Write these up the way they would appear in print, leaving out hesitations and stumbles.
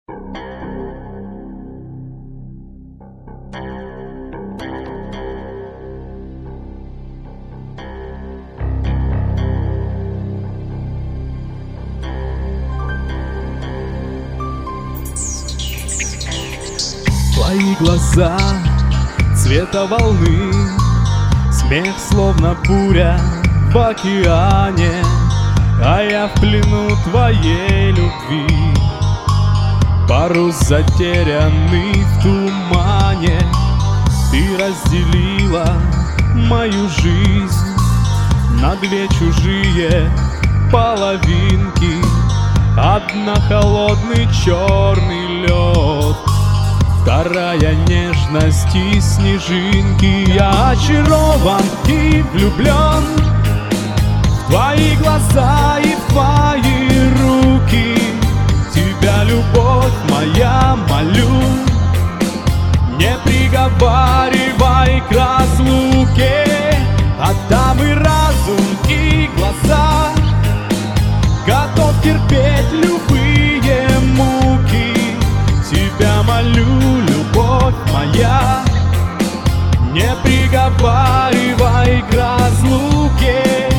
Твои глаза цвета волны, смех словно буря в океане, а я в плену твоей любви. Парус затерянный в тумане, ты разделила мою жизнь на две чужие половинки. Одна холодный черный лед, вторая нежность и снежинки. Я очарован и влюблен в твои глаза и в твои руки. Тебя, любовь моя, молю, не приговаривай к разлуке. Отдам и разум, и глаза, готов терпеть любые муки. Тебя молю, любовь моя, не приговаривай к разлуке.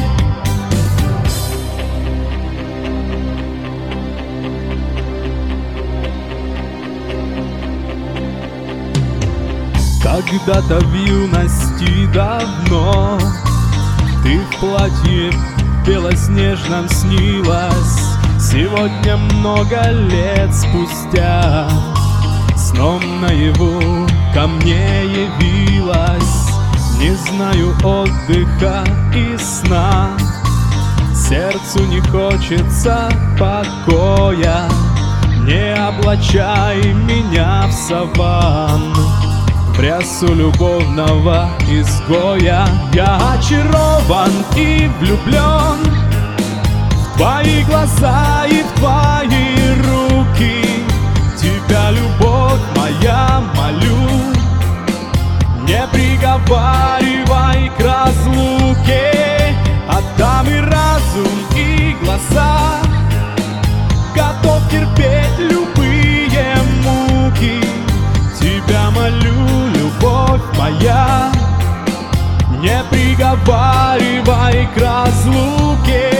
Когда-то в юности давно ты в платье белоснежном снилась. Сегодня много лет спустя сном наяву ко мне явилась. Не знаю отдыха и сна, сердцу не хочется покоя. Не облачай меня в саванну, в рясу любовного изгоя. Я очарован и влюблен в твои глаза и в твои руки. Тебя, любовь моя, молю, не приговаривай к разлуке. Отдам и разум, и глаза, готов терпеть любые муки. Тебя молю, любовь моя, не приговаривай к разлуке.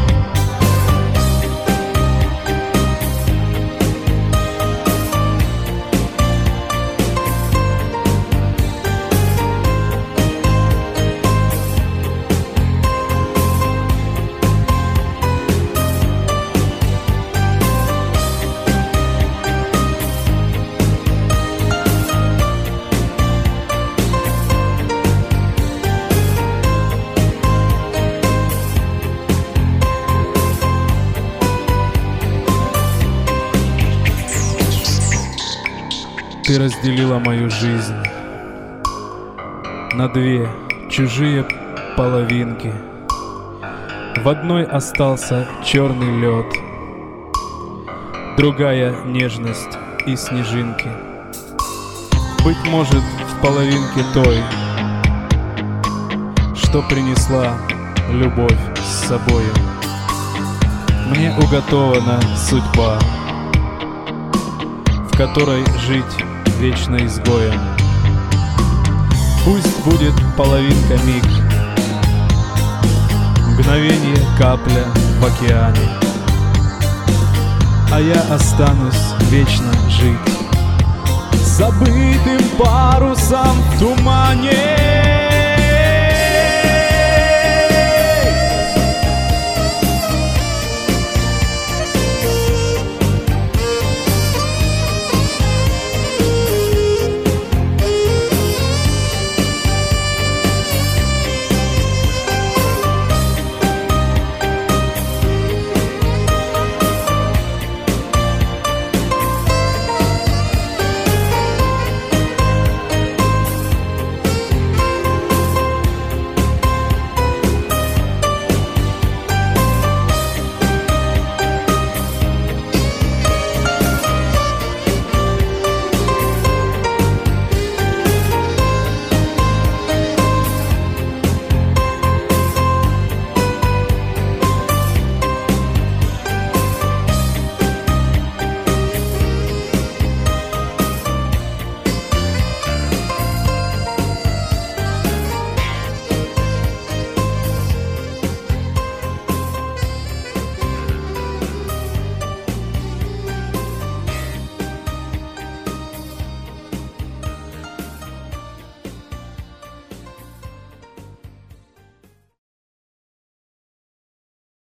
Ты разделила мою жизнь на две чужие половинки. В одной остался черный лед, другая нежность и снежинки. Быть может, в половинке той, что принесла любовь с собою, мне уготована судьба, в которой жить вечно изгоем. Пусть будет половинка миг, мгновение капля в океане, а я останусь вечно жить забытым парусом в тумане.